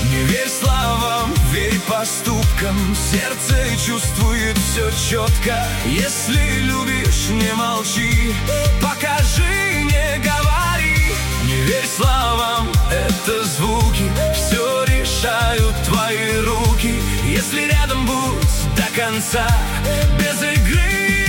Не верь словам, верь поступкам, сердце чувствует все четко. Если любишь, не молчи, покажи, не говори. Не верь словам, это звуки, все решают твои руки. Если рядом будь до конца, без игры.